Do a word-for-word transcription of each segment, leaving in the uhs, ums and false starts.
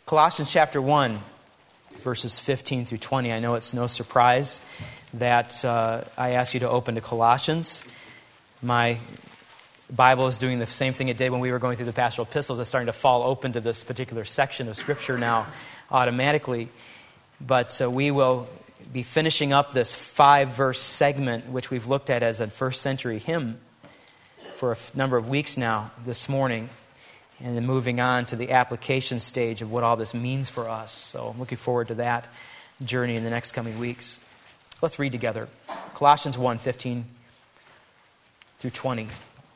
Colossians chapter one, verses fifteen through twenty. I know it's no surprise that uh, I asked you to open to Colossians. My Bible is doing the same thing it did when we were going through the pastoral epistles. It's starting to fall open to this particular section of Scripture now automatically. But uh, we will be finishing up this five-verse segment, which we've looked at as a first century hymn for a f- number of weeks now this morning, and then moving on to the application stage of what all this means for us. So I'm looking forward to that journey in the next coming weeks. Let's read together. Colossians one, fifteen through twenty.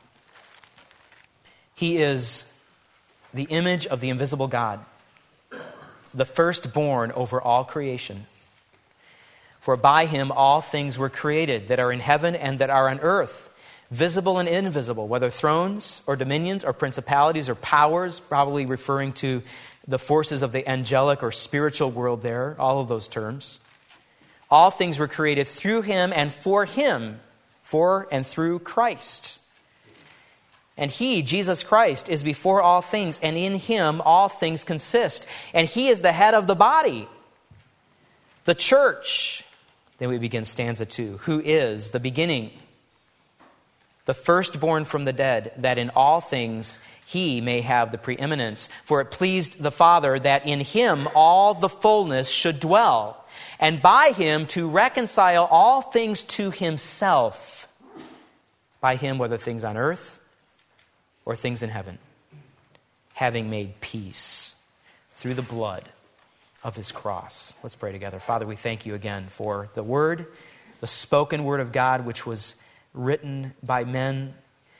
He is the image of the invisible God, the firstborn over all creation. For by him all things were created that are in heaven and that are on earth, visible and invisible, whether thrones or dominions or principalities or powers, probably referring to the forces of the angelic or spiritual world there, all of those terms. All things were created through him and for him, for and through Christ. And he, Jesus Christ, is before all things, and in him all things consist. And he is the head of the body, the church. Then we begin stanza two. Who is the beginning, the firstborn from the dead, that in all things he may have the preeminence. For it pleased the Father that in him all the fullness should dwell, and by him to reconcile all things to himself. By him, whether things on earth or things in heaven, having made peace through the blood of his cross. Let's pray together. Father, we thank you again for the word, the spoken word of God, which was written by men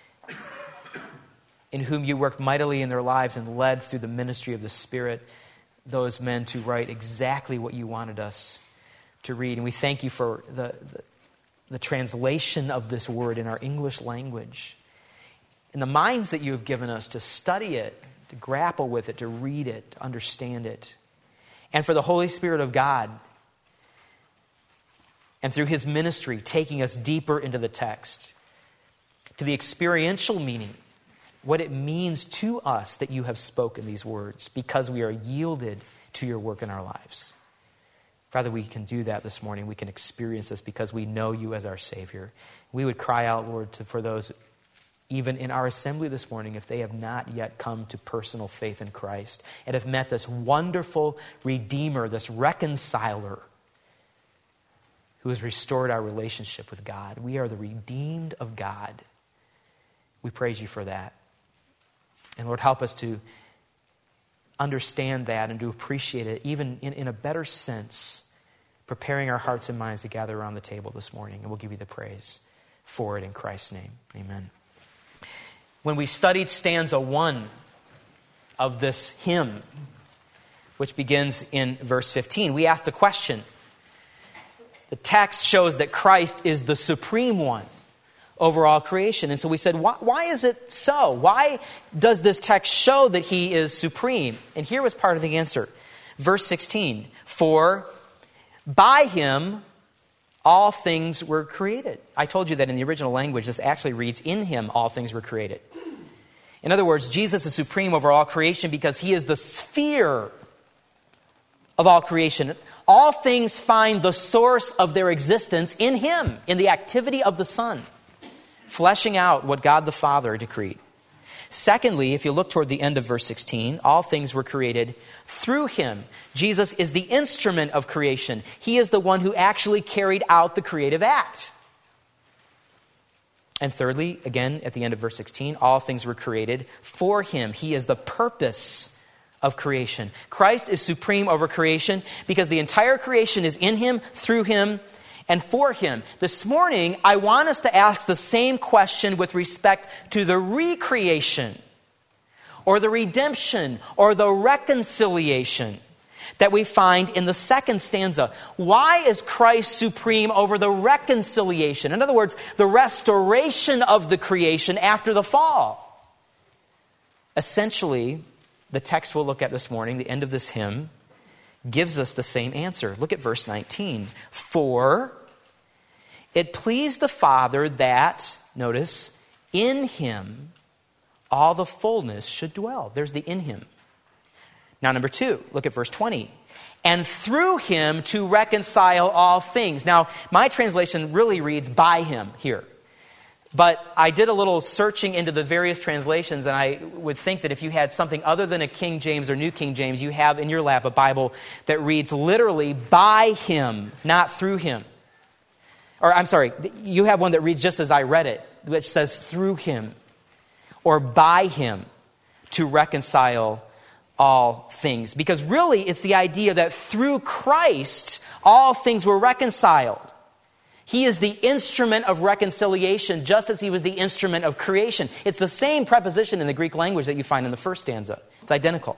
in whom you worked mightily in their lives and led through the ministry of the Spirit those men to write exactly what you wanted us to read. And we thank you for the, the, the translation of this word in our English language, and the minds that you have given us to study it, to grapple with it, to read it, to understand it. And for the Holy Spirit of God, and through his ministry, taking us deeper into the text, to the experiential meaning, what it means to us that you have spoken these words, because we are yielded to your work in our lives. Father, we can do that this morning. We can experience this because we know you as our Savior. We would cry out, Lord, to, for those even in our assembly this morning, if they have not yet come to personal faith in Christ and have met this wonderful Redeemer, this reconciler who has restored our relationship with God. We are the redeemed of God. We praise you for that. And Lord, help us to understand that and to appreciate it even in, in a better sense, preparing our hearts and minds to gather around the table this morning. And we'll give you the praise for it in Christ's name. Amen. When we studied stanza one of this hymn, which begins in verse fifteen, we asked a question. The text shows that Christ is the supreme one over all creation. And so we said, why, why is it so? Why does this text show that he is supreme? And here was part of the answer. Verse sixteen, for by him all things were created. I told you that in the original language, this actually reads, in him all things were created. In other words, Jesus is supreme over all creation because he is the sphere of all creation. All things find the source of their existence in him, in the activity of the Son, fleshing out what God the Father decreed. Secondly, if you look toward the end of verse sixteen, all things were created through him. Jesus is the instrument of creation. He is the one who actually carried out the creative act. And thirdly, again, at the end of verse sixteen, all things were created for him. He is the purpose of creation. Christ is supreme over creation because the entire creation is in him, through him, and for him. This morning, I want us to ask the same question with respect to the recreation or the redemption or the reconciliation that we find in the second stanza. Why is Christ supreme over the reconciliation? In other words, the restoration of the creation after the fall. Essentially, the text we'll look at this morning, the end of this hymn, gives us the same answer. Look at verse nineteen. For it pleased the Father that, notice, in him all the fullness should dwell. There's the in him. Now, number two, look at verse twenty. And through him to reconcile all things. Now, my translation really reads by him here. But I did a little searching into the various translations, and I would think that if you had something other than a King James or New King James, you have in your lap a Bible that reads literally by him, not through him. Or I'm sorry, you have one that reads just as I read it, which says through him or by him to reconcile all things. Because really it's the idea that through Christ all things were reconciled. He is the instrument of reconciliation just as he was the instrument of creation. It's the same preposition in the Greek language that you find in the first stanza. It's identical.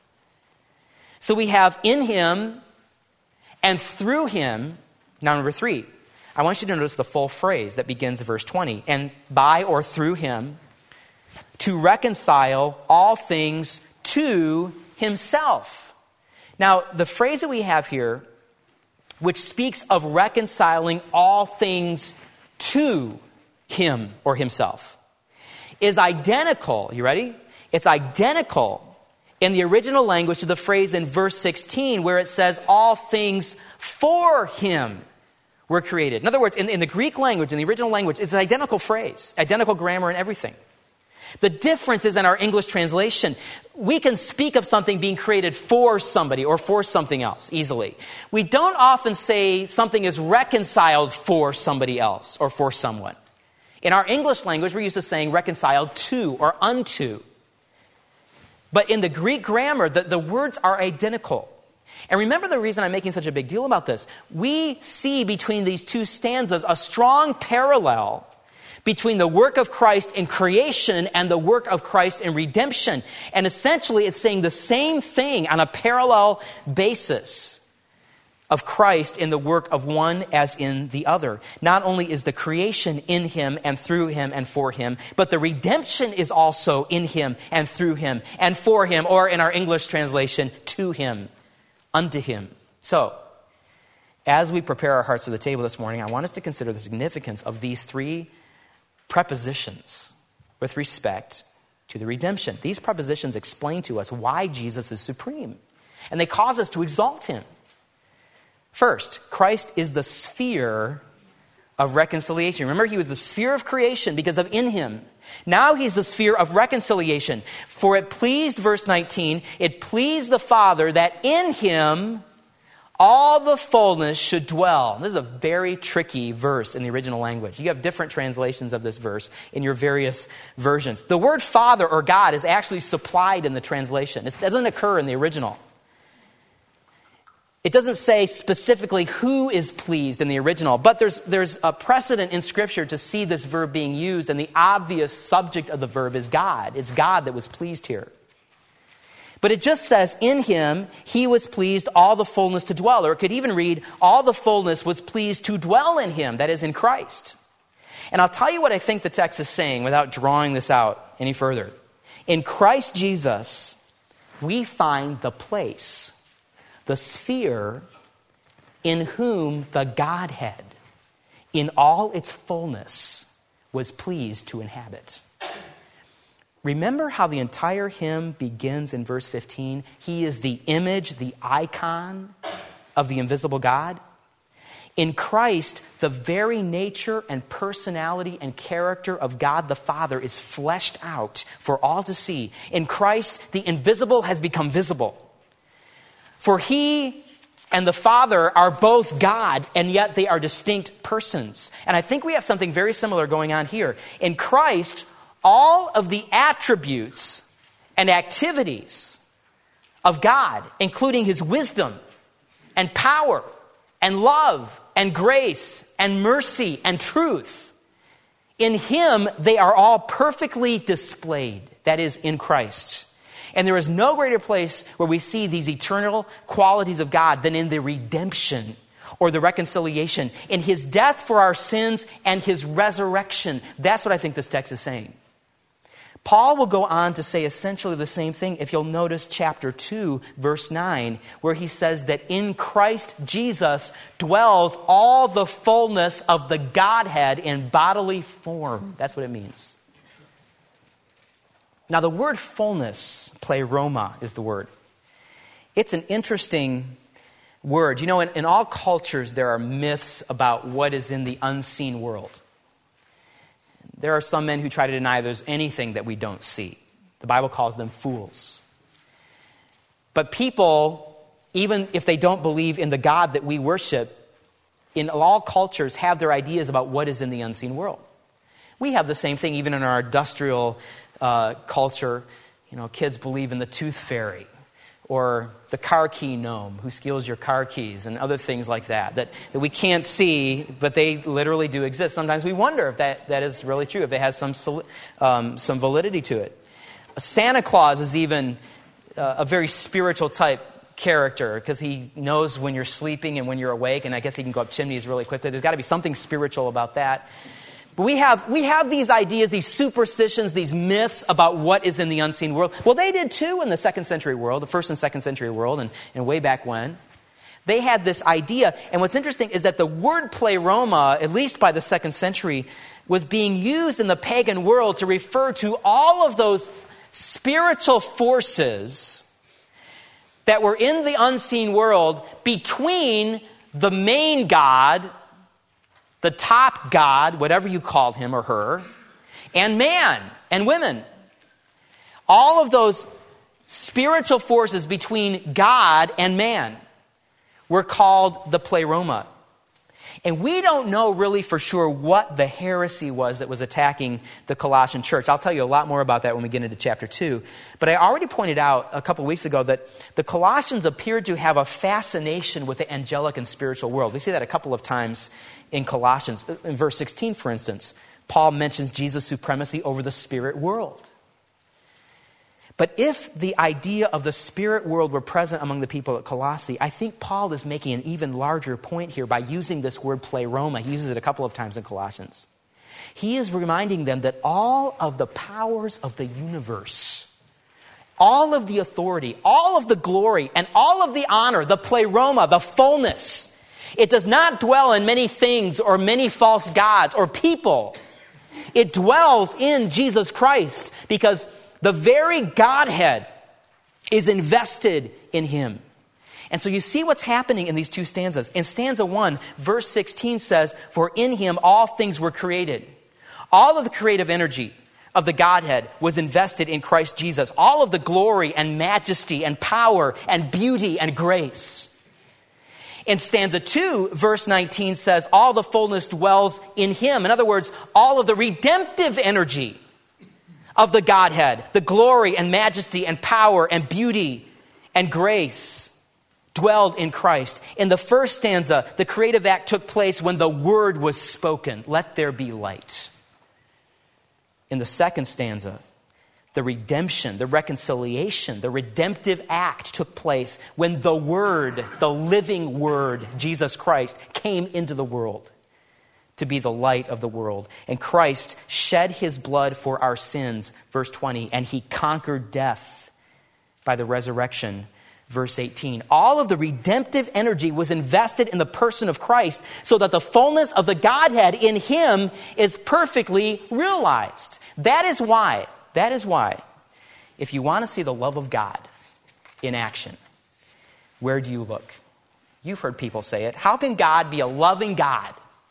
So we have in him and through him. Now number three, I want you to notice the full phrase that begins in verse twenty. And by or through him to reconcile all things to himself. Now the phrase that we have here, which speaks of reconciling all things to him or himself, is identical. You ready? It's identical in the original language to the phrase in verse sixteen where it says all things for him were created. In other words, in, in the Greek language, in the original language, it's an identical phrase, identical grammar and everything. The difference is in our English translation. We can speak of something being created for somebody or for something else easily. We don't often say something is reconciled for somebody else or for someone. In our English language, we're used to saying reconciled to or unto. But in the Greek grammar, the, the words are identical. And remember the reason I'm making such a big deal about this. We see between these two stanzas a strong parallel between the work of Christ in creation and the work of Christ in redemption. And essentially it's saying the same thing on a parallel basis of Christ in the work of one as in the other. Not only is the creation in him and through him and for him, but the redemption is also in him and through him and for him, or in our English translation, to him, unto him. So, as we prepare our hearts for the table this morning, I want us to consider the significance of these three prepositions with respect to the redemption. These prepositions explain to us why Jesus is supreme, and they cause us to exalt him. First, Christ is the sphere of reconciliation. Remember, he was the sphere of creation because of in him. Now he's the sphere of reconciliation. For it pleased, verse nineteen, it pleased the Father that in him all the fullness should dwell. This is a very tricky verse in the original language. You have different translations of this verse in your various versions. The word Father or God is actually supplied in the translation. It doesn't occur in the original. It doesn't say specifically who is pleased in the original, but there's, there's a precedent in Scripture to see this verb being used, and the obvious subject of the verb is God. It's God that was pleased here. But it just says, in him, he was pleased all the fullness to dwell. Or it could even read, all the fullness was pleased to dwell in him, that is, in Christ. And I'll tell you what I think the text is saying without drawing this out any further. In Christ Jesus, we find the place, the sphere, in whom the Godhead, in all its fullness, was pleased to inhabit. Remember how the entire hymn begins in verse fifteen? He is the image, the icon of the invisible God. In Christ, the very nature and personality and character of God the Father is fleshed out for all to see. In Christ, the invisible has become visible. For he and the Father are both God, and yet they are distinct persons. And I think we have something very similar going on here. In Christ, all of the attributes and activities of God, including his wisdom and power and love and grace and mercy and truth, in him they are all perfectly displayed. That is, in Christ. And there is no greater place where we see these eternal qualities of God than in the redemption or the reconciliation, in his death for our sins and his resurrection. That's what I think this text is saying. Paul will go on to say essentially the same thing if you'll notice chapter two, verse nine, where he says that in Christ Jesus dwells all the fullness of the Godhead in bodily form. That's what it means. Now the word fullness, pleroma, is the word. It's an interesting word. You know, in, in all cultures, there are myths about what is in the unseen world. There are some men who try to deny there's anything that we don't see. The Bible calls them fools. But people, even if they don't believe in the God that we worship, in all cultures have their ideas about what is in the unseen world. We have the same thing even in our industrial uh, culture. You know, kids believe in the tooth fairy or the car key gnome who steals your car keys and other things like that, that, that we can't see, but they literally do exist. Sometimes we wonder if that, that is really true, if it has some, um, some validity to it. Santa Claus is even uh, a very spiritual type character because he knows when you're sleeping and when you're awake, and I guess he can go up chimneys really quickly. There's got to be something spiritual about that. But we have we have these ideas, these superstitions, these myths about what is in the unseen world. Well, they did too in the second century world, the first and second century world, and, and way back when. They had this idea, and what's interesting is that the word pleroma, at least by the second century, was being used in the pagan world to refer to all of those spiritual forces that were in the unseen world between the main God, the top God, whatever you called him or her, and man and women. All of those spiritual forces between God and man were called the pleroma. And we don't know really for sure what the heresy was that was attacking the Colossian church. I'll tell you a lot more about that when we get into chapter two. But I already pointed out a couple weeks ago that the Colossians appeared to have a fascination with the angelic and spiritual world. We see that a couple of times in Colossians. In verse sixteen, for instance, Paul mentions Jesus' supremacy over the spirit world. But if the idea of the spirit world were present among the people at Colossae, I think Paul is making an even larger point here by using this word pleroma. He uses it a couple of times in Colossians. He is reminding them that all of the powers of the universe, all of the authority, all of the glory, and all of the honor, the pleroma, the fullness, it does not dwell in many things or many false gods or people. It dwells in Jesus Christ because the very Godhead is invested in him. And so you see what's happening in these two stanzas. In stanza one, verse sixteen says, "For in him all things were created." All of the creative energy of the Godhead was invested in Christ Jesus. All of the glory and majesty and power and beauty and grace. In stanza two, verse nineteen says, "All the fullness dwells in him." In other words, all of the redemptive energy of the Godhead, the glory and majesty and power and beauty and grace dwelled in Christ. In the first stanza, the creative act took place when the word was spoken, "Let there be light." In the second stanza, the redemption, the reconciliation, the redemptive act took place when the word, the living word, Jesus Christ, came into the world to be the light of the world. And Christ shed his blood for our sins, verse twenty, and he conquered death by the resurrection, verse eighteen. All of the redemptive energy was invested in the person of Christ so that the fullness of the Godhead in him is perfectly realized. That is why, that is why, if you want to see the love of God in action, where do you look? You've heard people say it. How can God be a loving God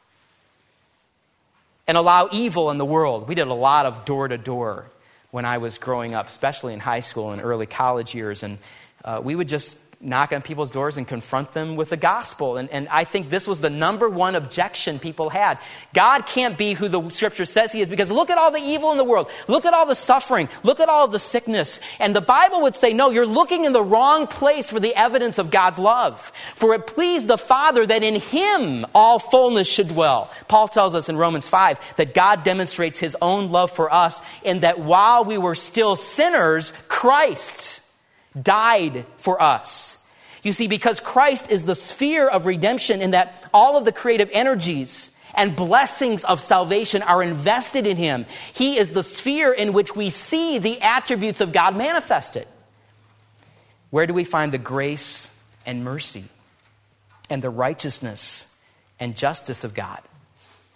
and allow evil in the world? We did a lot of door-to-door when I was growing up, especially in high school and early college years. And uh, we would just knock on people's doors and confront them with the gospel. And, and I think this was the number one objection people had. God can't be who the scripture says he is because look at all the evil in the world. Look at all the suffering. Look at all of the sickness. And the Bible would say, no, you're looking in the wrong place for the evidence of God's love. For it pleased the Father that in him all fullness should dwell. Paul tells us in Romans five that God demonstrates his own love for us in that while we were still sinners, Christ died for us. You see, because Christ is the sphere of redemption in that all of the creative energies and blessings of salvation are invested in him. He is the sphere in which we see the attributes of God manifested. Where do we find the grace and mercy and the righteousness and justice of God?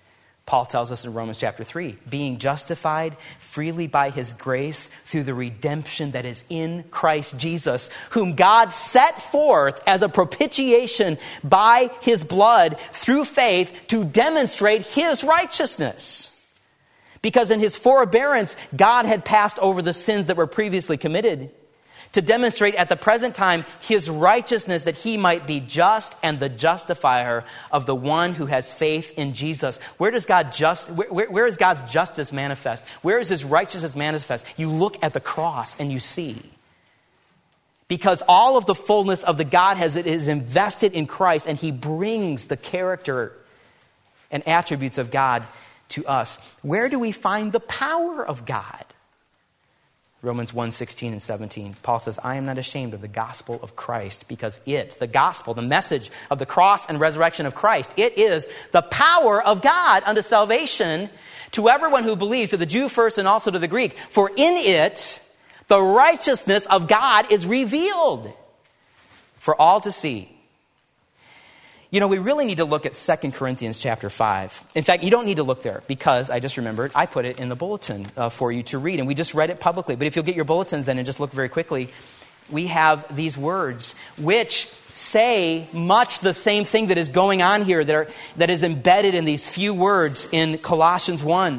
Paul tells us in Romans chapter three, being justified freely by his grace through the redemption that is in Christ Jesus, whom God set forth as a propitiation by his blood through faith to demonstrate his righteousness. Because in his forbearance, God had passed over the sins that were previously committed to demonstrate at the present time his righteousness, that he might be just and the justifier of the one who has faith in Jesus. Where does God just, where, where, where is God's justice manifest? Where is his righteousness manifest? You look at the cross and you see. Because all of the fullness of the Godhead is invested in Christ, and he brings the character and attributes of God to us. Where do we find the power of God? Romans one, sixteen and seventeen. Paul says, I am not ashamed of the gospel of Christ, because it, the gospel, the message of the cross and resurrection of Christ, it is the power of God unto salvation to everyone who believes, to the Jew first and also to the Greek. For in it, the righteousness of God is revealed for all to see. You know, we really need to look at Second Corinthians chapter five. In fact, you don't need to look there, because I just remembered I put it in the bulletin uh, for you to read, and we just read it publicly. But if you'll get your bulletins then and just look very quickly, we have these words which say much the same thing that is going on here, that, are, that is embedded in these few words in Colossians one.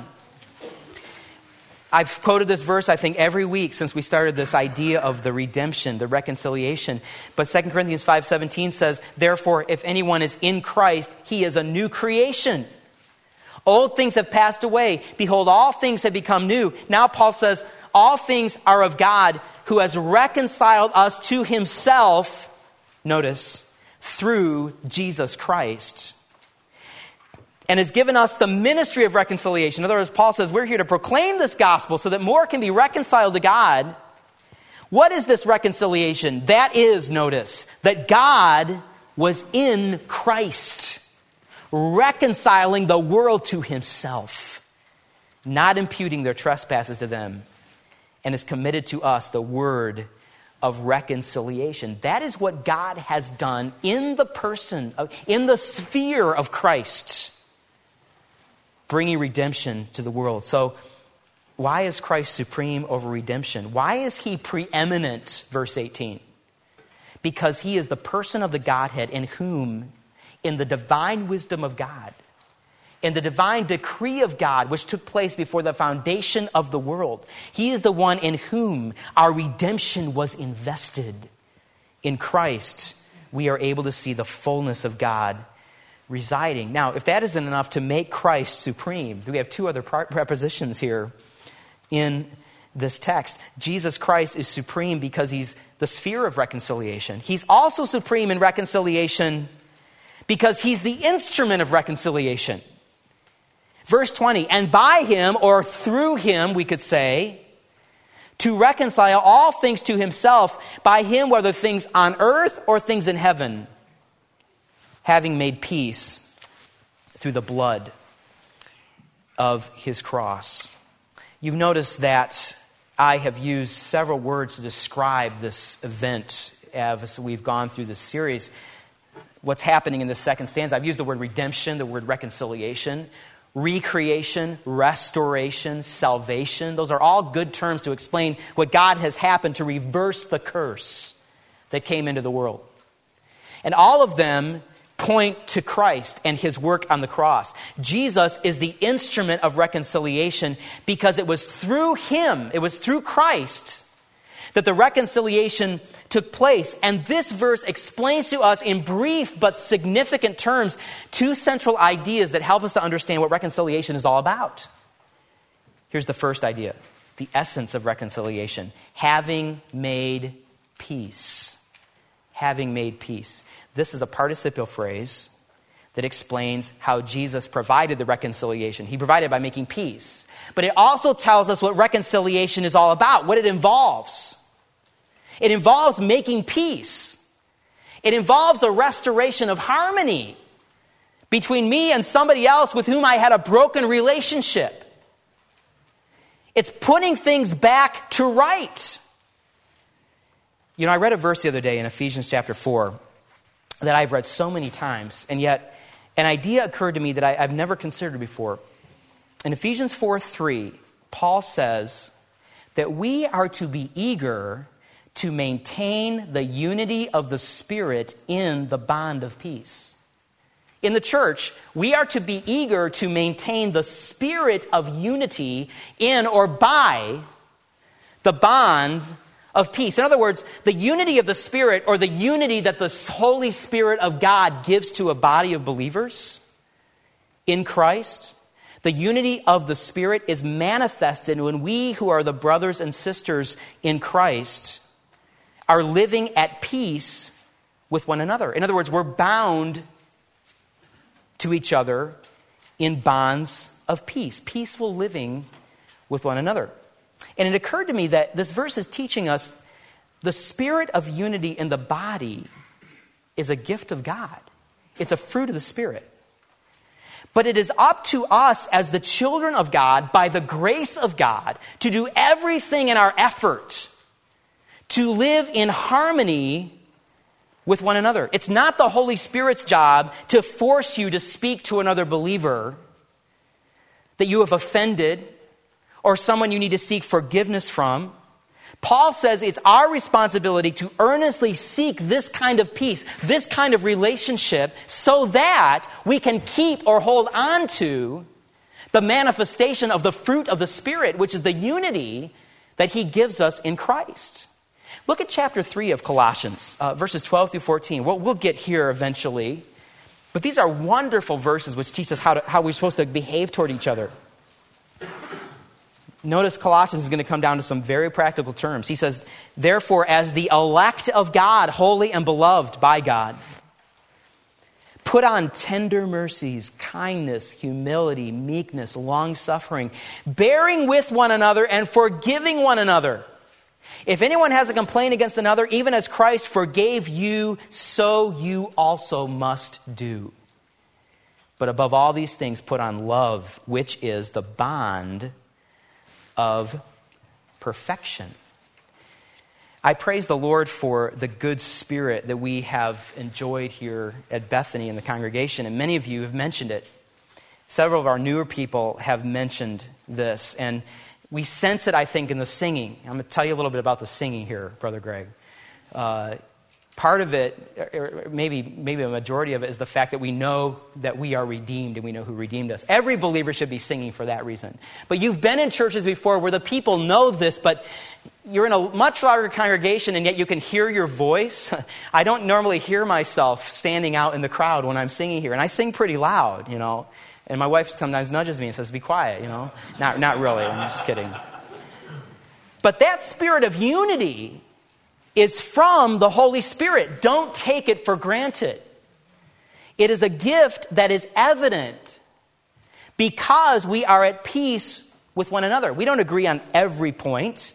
I've quoted this verse, I think, every week since we started this idea of the redemption, the reconciliation. But Second Corinthians five seventeen says, therefore, if anyone is in Christ, he is a new creation. Old things have passed away. Behold, all things have become new. Now Paul says, all things are of God, who has reconciled us to himself, notice, through Jesus Christ, and has given us the ministry of reconciliation. In other words, Paul says we're here to proclaim this gospel so that more can be reconciled to God. What is this reconciliation? That is, notice, that God was in Christ, reconciling the world to himself, not imputing their trespasses to them, and has committed to us the word of reconciliation. That is what God has done in the person, of, in the sphere of Christ, bringing redemption to the world. So why is Christ supreme over redemption? Why is he preeminent, verse eighteen? Because he is the person of the Godhead in whom, in the divine wisdom of God, in the divine decree of God, which took place before the foundation of the world, he is the one in whom our redemption was invested. In Christ, we are able to see the fullness of God residing. Now, if that isn't enough to make Christ supreme, we have two other prepositions here in this text. Jesus Christ is supreme because he's the sphere of reconciliation. He's also supreme in reconciliation because he's the instrument of reconciliation. Verse twenty, and by him, or through him, we could say, to reconcile all things to himself, by him, whether things on earth or things in heaven, having made peace through the blood of his cross. You've noticed that I have used several words to describe this event as we've gone through this series. What's happening in the second stanza? I've used the word redemption, the word reconciliation, recreation, restoration, salvation. Those are all good terms to explain what God has happened to reverse the curse that came into the world. And all of them point to Christ and his work on the cross. Jesus is the instrument of reconciliation because it was through him, it was through Christ, that the reconciliation took place. And this verse explains to us in brief but significant terms two central ideas that help us to understand what reconciliation is all about. Here's the first idea, the essence of reconciliation: having made peace. Having made peace. This is a participial phrase that explains how Jesus provided the reconciliation. He provided by making peace. But it also tells us what reconciliation is all about, what it involves. It involves making peace. It involves a restoration of harmony between me and somebody else with whom I had a broken relationship. It's putting things back to right. You know, I read a verse the other day in Ephesians chapter four that I've read so many times, and yet an idea occurred to me that I, I've never considered before. In Ephesians four three, Paul says that we are to be eager to maintain the unity of the Spirit in the bond of peace. In the church, we are to be eager to maintain the spirit of unity in or by the bond of peace. In other words, the unity of the Spirit, or the unity that the Holy Spirit of God gives to a body of believers in Christ, the unity of the Spirit is manifested when we who are the brothers and sisters in Christ are living at peace with one another. In other words, we're bound to each other in bonds of peace, peaceful living with one another. And it occurred to me that this verse is teaching us the spirit of unity in the body is a gift of God. It's a fruit of the Spirit. But it is up to us as the children of God, by the grace of God, to do everything in our effort to live in harmony with one another. It's not the Holy Spirit's job to force you to speak to another believer that you have offended or someone you need to seek forgiveness from. Paul says it's our responsibility to earnestly seek this kind of peace, this kind of relationship, so that we can keep or hold on to the manifestation of the fruit of the Spirit, which is the unity that he gives us in Christ. Look at chapter three of Colossians, uh, verses twelve through fourteen. Well, we'll get here eventually. But these are wonderful verses which teach us how, to, how we're supposed to behave toward each other. Notice Colossians is going to come down to some very practical terms. He says, therefore, as the elect of God, holy and beloved by God, put on tender mercies, kindness, humility, meekness, long-suffering, bearing with one another and forgiving one another. If anyone has a complaint against another, even as Christ forgave you, so you also must do. But above all these things, put on love, which is the bond of perfection. I praise the Lord for the good spirit that we have enjoyed here at Bethany in the congregation, and many of you have mentioned it. Several of our newer people have mentioned this, and we sense it, I think, in the singing. I'm going to tell you a little bit about the singing here, Brother Greg. Uh, part of it, or maybe maybe a majority of it, is the fact that we know that we are redeemed and we know who redeemed us. Every believer should be singing for that reason. But you've been in churches before where the people know this, but you're in a much larger congregation and yet you can hear your voice. I don't normally hear myself standing out in the crowd when I'm singing here. And I sing pretty loud, you know. And my wife sometimes nudges me and says, be quiet, you know. Not, not really, I'm just kidding. But that spirit of unity is from the Holy Spirit. Don't take it for granted. It is a gift that is evident because we are at peace with one another. We don't agree on every point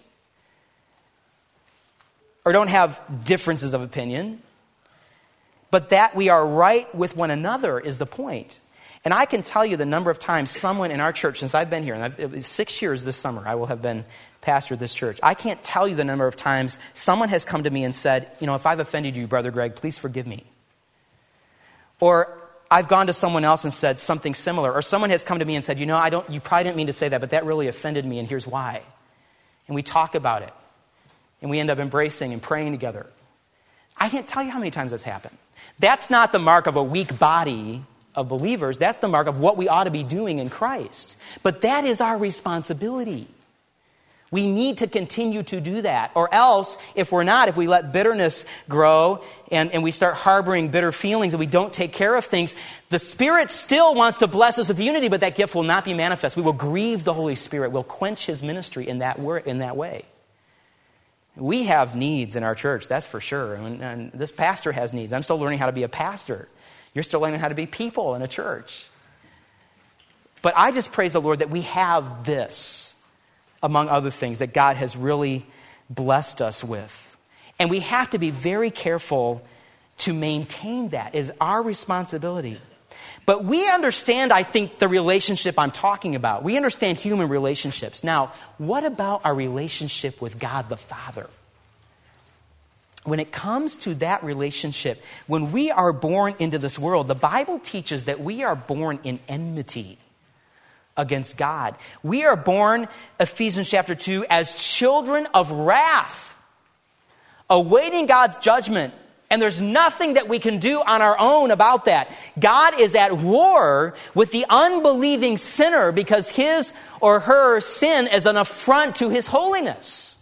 or don't have differences of opinion, but that we are right with one another is the point. And I can tell you the number of times someone in our church, since I've been here, and I've, it was six years this summer, I will have been pastor of this church. I can't tell you the number of times someone has come to me and said, you know, if I've offended you, Brother Greg, please forgive me. Or I've gone to someone else and said something similar. Or someone has come to me and said, you know, I don't, you probably didn't mean to say that, but that really offended me, and here's why. And we talk about it. And we end up embracing and praying together. I can't tell you how many times that's happened. That's not the mark of a weak body of believers. That's the mark of what we ought to be doing in Christ. But that is our responsibility. We need to continue to do that. Or else, if we're not, if we let bitterness grow and, and we start harboring bitter feelings and we don't take care of things, the Spirit still wants to bless us with unity, but that gift will not be manifest. We will grieve the Holy Spirit. We'll quench His ministry in that, wor- in that way. We have needs in our church, that's for sure. And, and this pastor has needs. I'm still learning how to be a pastor. You're still learning how to be people in a church. But I just praise the Lord that we have this, among other things, that God has really blessed us with. And we have to be very careful to maintain that. It is our responsibility. But we understand, I think, the relationship I'm talking about. We understand human relationships. Now, what about our relationship with God the Father? When it comes to that relationship, when we are born into this world, the Bible teaches that we are born in enmity against God. We are born, Ephesians chapter two, as children of wrath, awaiting God's judgment. And there's nothing that we can do on our own about that. God is at war with the unbelieving sinner because his or her sin is an affront to his holiness.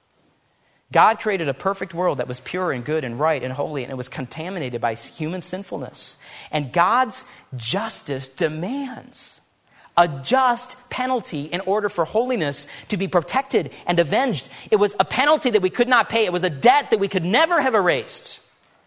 God created a perfect world that was pure and good and right and holy, and it was contaminated by human sinfulness. And God's justice demands a just penalty in order for holiness to be protected and avenged. It was a penalty that we could not pay. It was a debt that we could never have erased.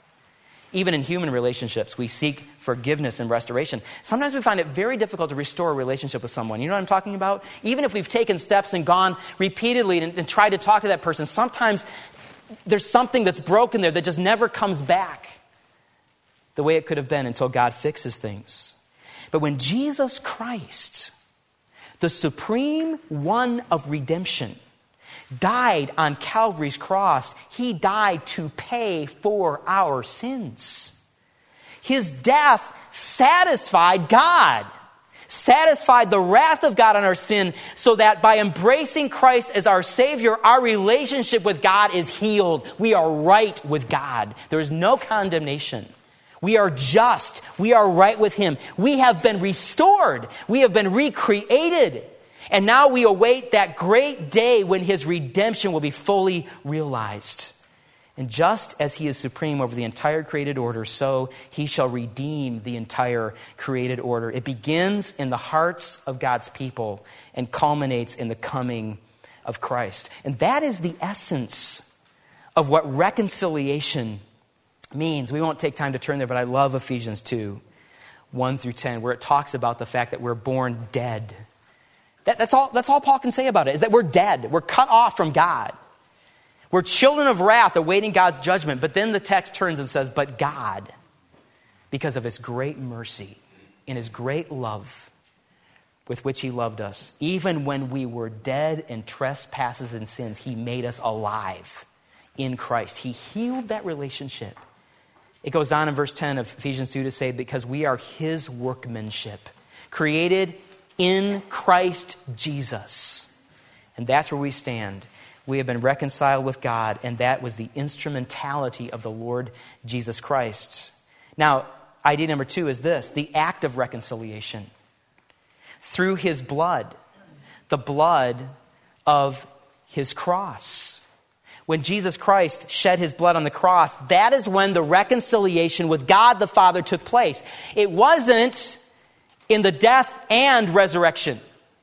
Even in human relationships, we seek forgiveness and restoration. Sometimes we find it very difficult to restore a relationship with someone. You know what I'm talking about? Even if we've taken steps and gone repeatedly and, and tried to talk to that person, sometimes there's something that's broken there that just never comes back the way it could have been until God fixes things. But when Jesus Christ, the supreme one of redemption, died on Calvary's cross, he died to pay for our sins. His death satisfied God, satisfied the wrath of God on our sin, so that by embracing Christ as our Savior, our relationship with God is healed. We are right with God. There is no condemnation. We are just. We are right with him. We have been restored. We have been recreated. And now we await that great day when his redemption will be fully realized. And just as he is supreme over the entire created order, so he shall redeem the entire created order. It begins in the hearts of God's people and culminates in the coming of Christ. And that is the essence of what reconciliation means. We won't take time to turn there, but I love Ephesians two, one through ten, where it talks about the fact that we're born dead. That, that's all, that's all Paul can say about it, is that we're dead. We're cut off from God. We're children of wrath awaiting God's judgment. But then the text turns and says, but God, because of his great mercy and his great love with which he loved us, even when we were dead in trespasses and sins, he made us alive in Christ. He healed that relationship. It goes on in verse ten of Ephesians two to say, because we are his workmanship, created in Christ Jesus. And that's where we stand. We have been reconciled with God, and that was the instrumentality of the Lord Jesus Christ. Now, idea number two is this, the act of reconciliation. Through his blood, the blood of his cross. When Jesus Christ shed his blood on the cross, that is when the reconciliation with God the Father took place. It wasn't in the death and resurrection.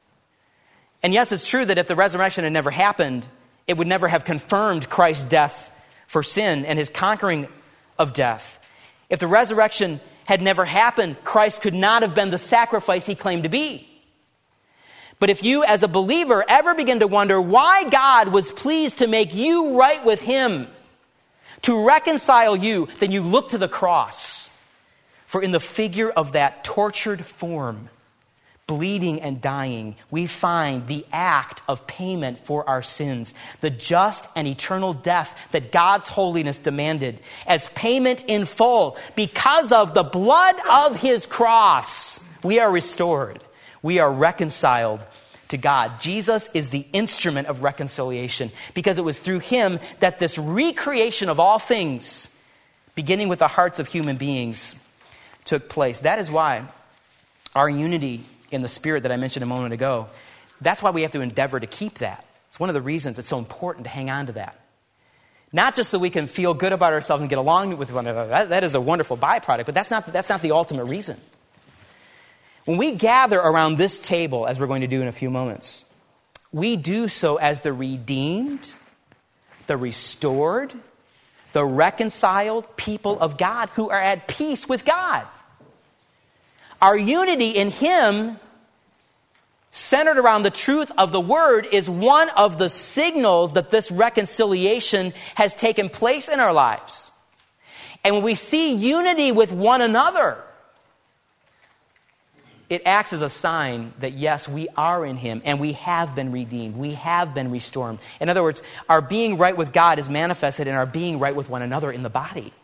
And yes, it's true that if the resurrection had never happened, it would never have confirmed Christ's death for sin and his conquering of death. If the resurrection had never happened, Christ could not have been the sacrifice he claimed to be. But if you as a believer ever begin to wonder why God was pleased to make you right with him, to reconcile you, then you look to the cross. For in the figure of that tortured form, bleeding and dying, we find the act of payment for our sins, the just and eternal death that God's holiness demanded as payment in full. Because of the blood of his cross, we are restored. We are reconciled to God. Jesus is the instrument of reconciliation because it was through him that this recreation of all things, beginning with the hearts of human beings, took place. That is why our unity in the Spirit that I mentioned a moment ago, that's why we have to endeavor to keep that. It's one of the reasons it's so important to hang on to that. Not just so we can feel good about ourselves and get along with one another. That, that is a wonderful byproduct, but that's not, that's not the ultimate reason. When we gather around this table, as we're going to do in a few moments, we do so as the redeemed, the restored, the reconciled people of God who are at peace with God. Our unity in him, centered around the truth of the word, is one of the signals that this reconciliation has taken place in our lives. And when we see unity with one another, it acts as a sign that yes, we are in him and we have been redeemed. We have been restored. In other words, our being right with God is manifested in our being right with one another in the body.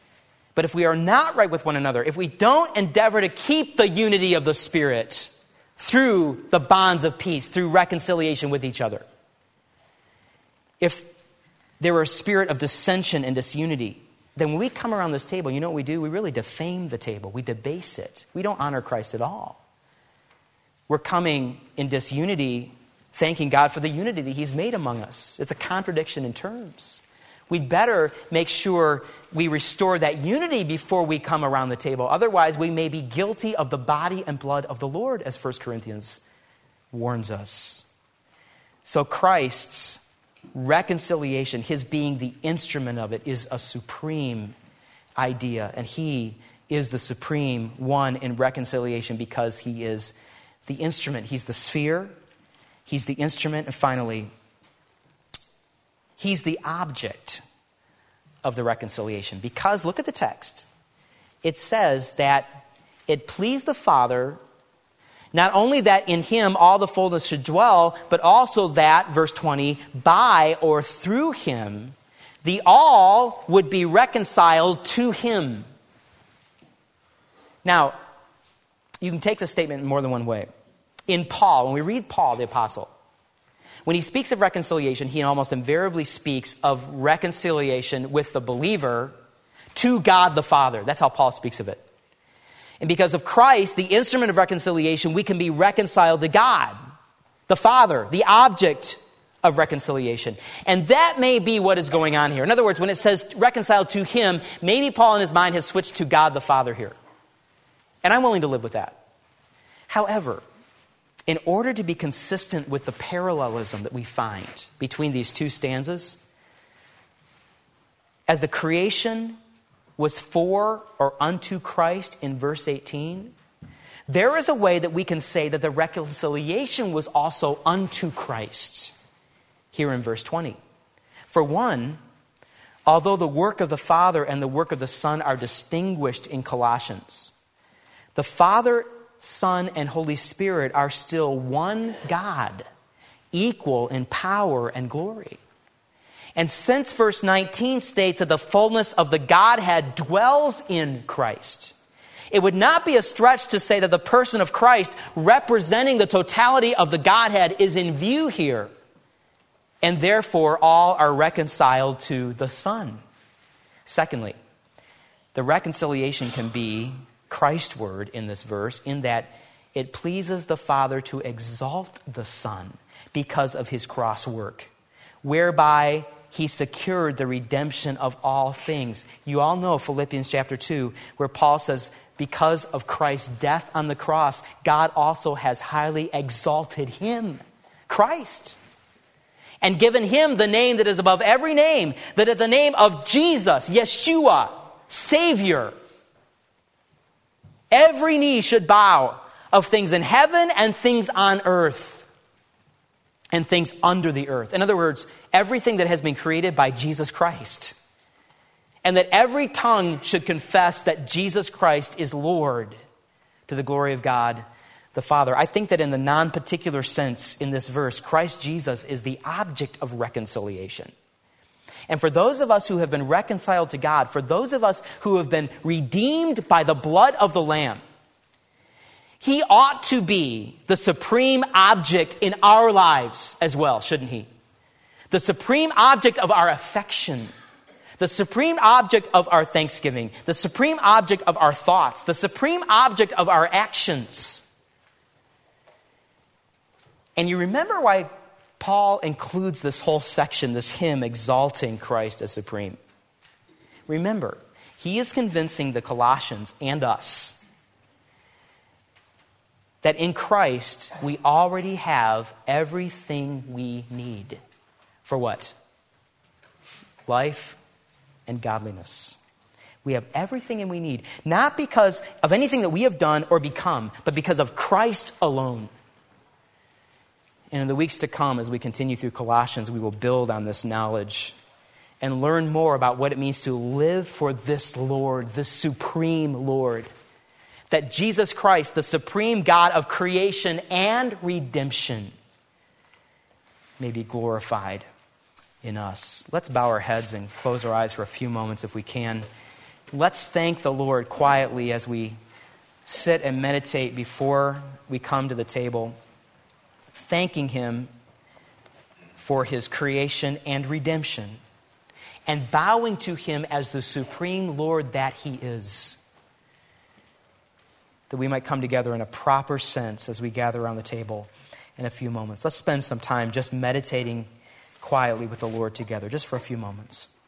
But if we are not right with one another, if we don't endeavor to keep the unity of the Spirit through the bonds of peace, through reconciliation with each other. If there were a spirit of dissension and disunity, then when we come around this table, you know what we do? We really defame the table. We debase it. We don't honor Christ at all. We're coming in disunity, thanking God for the unity that he's made among us. It's a contradiction in terms. We'd better make sure we restore that unity before we come around the table. Otherwise, we may be guilty of the body and blood of the Lord, as First Corinthians warns us. So Christ's reconciliation, his being the instrument of it, is a supreme idea. And he is the supreme one in reconciliation because he is the instrument. He's the sphere. He's the instrument. And finally, he's the object of the reconciliation. Because, look at the text. It says that it pleased the Father, not only that in him all the fullness should dwell, but also that, verse twenty, by or through him, the all would be reconciled to him. Now, you can take this statement in more than one way. In Paul, when we read Paul, the apostle, when he speaks of reconciliation, he almost invariably speaks of reconciliation with the believer to God the Father. That's how Paul speaks of it. And because of Christ, the instrument of reconciliation, we can be reconciled to God, the Father, the object of reconciliation. And that may be what is going on here. In other words, when it says reconciled to him, maybe Paul in his mind has switched to God the Father here. And I'm willing to live with that. However, in order to be consistent with the parallelism that we find between these two stanzas, as the creation was for or unto Christ in verse eighteen, there is a way that we can say that the reconciliation was also unto Christ here in verse twenty. For one, although the work of the Father and the work of the Son are distinguished in Colossians, the Father, Son, and Holy Spirit are still one God, equal in power and glory. And since verse nineteen states that the fullness of the Godhead dwells in Christ, it would not be a stretch to say that the person of Christ, representing the totality of the Godhead, is in view here. And therefore, all are reconciled to the Son. Secondly, the reconciliation can be Christward in this verse, in that it pleases the Father to exalt the Son because of his cross work, whereby he secured the redemption of all things. You all know Philippians chapter two, where Paul says, because of Christ's death on the cross, God also has highly exalted him, Christ, and given him the name that is above every name, that at the name of Jesus, Yeshua, Savior, every knee should bow, of things in heaven and things on earth and things under the earth. In other words, everything that has been created by Jesus Christ. And that every tongue should confess that Jesus Christ is Lord, to the glory of God the Father. I think that in the non-particular sense in this verse, Christ Jesus is the object of reconciliation. And for those of us who have been reconciled to God, for those of us who have been redeemed by the blood of the Lamb, he ought to be the supreme object in our lives as well, shouldn't he? The supreme object of our affection, the supreme object of our thanksgiving, the supreme object of our thoughts, the supreme object of our actions. And you remember why Paul includes this whole section, this hymn exalting Christ as supreme. Remember, he is convincing the Colossians and us that in Christ we already have everything we need. For what? Life and godliness. We have everything we need, not because of anything that we have done or become, but because of Christ alone. And in the weeks to come, as we continue through Colossians, we will build on this knowledge and learn more about what it means to live for this Lord, this supreme Lord. That Jesus Christ, the supreme God of creation and redemption, may be glorified in us. Let's bow our heads and close our eyes for a few moments if we can. Let's thank the Lord quietly as we sit and meditate before we come to the table, thanking him for his creation and redemption, and bowing to him as the supreme Lord that he is, that we might come together in a proper sense as we gather around the table in a few moments. Let's spend some time just meditating quietly with the Lord together, just for a few moments.